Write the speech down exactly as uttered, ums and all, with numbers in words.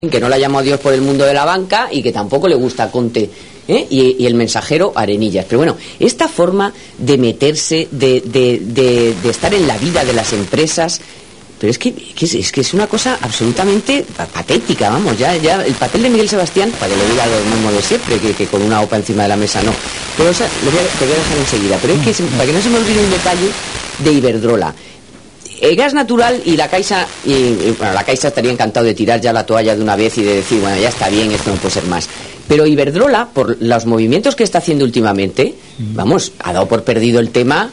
que no la ha llamado Dios por el mundo de la banca y que tampoco le gusta Conte, ¿eh? y, y el mensajero Arenillas. Pero bueno, esta forma de meterse, de, de, de, de estar en la vida de las empresas, pero es que, que es, es que es una cosa absolutamente patética, vamos, ya, ya el papel de Miguel Sebastián, para que lo diga lo mismo de siempre, que, que con una OPA encima de la mesa no, pero o sea, lo voy a, te voy a dejar enseguida, pero es que se, para que no se me olvide un detalle de Iberdrola. El gas natural y la Caixa, y, y, bueno, la Caixa estaría encantado de tirar ya la toalla de una vez y de decir, bueno, ya está bien, esto no puede ser más. Pero Iberdrola, por los movimientos que está haciendo últimamente, vamos, ha dado por perdido el tema